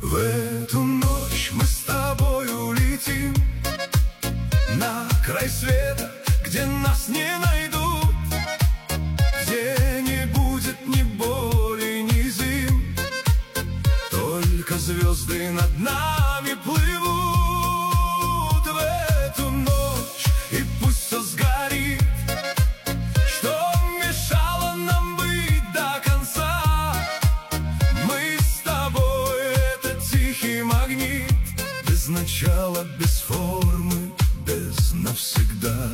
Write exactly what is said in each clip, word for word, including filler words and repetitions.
В эту ночь мы с тобой улетим на край света, где нас не найдут, где не будет ни боли, ни зим, только звезды над нами плывут. В эту ночь и пусть все сгорит, что мешало нам быть до конца. Мы с тобой — это тихий магнит, без начала, без формы, без навсегда.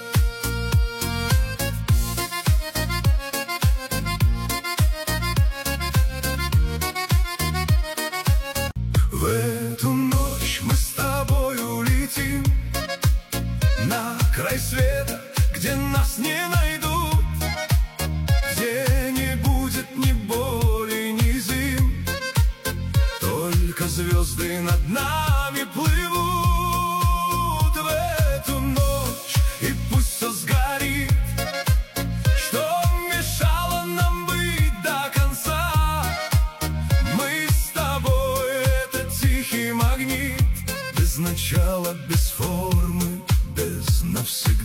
В эту ночь мы с тобой улетим на край света, где нас не найдут, где не будет ни боли, ни зим, только звезды над нами плывут. В эту ночь и пусть все сгорит, что мешало нам быть до конца. Мы с тобой — это тихий магнит, без начала, без формы, без навсегда.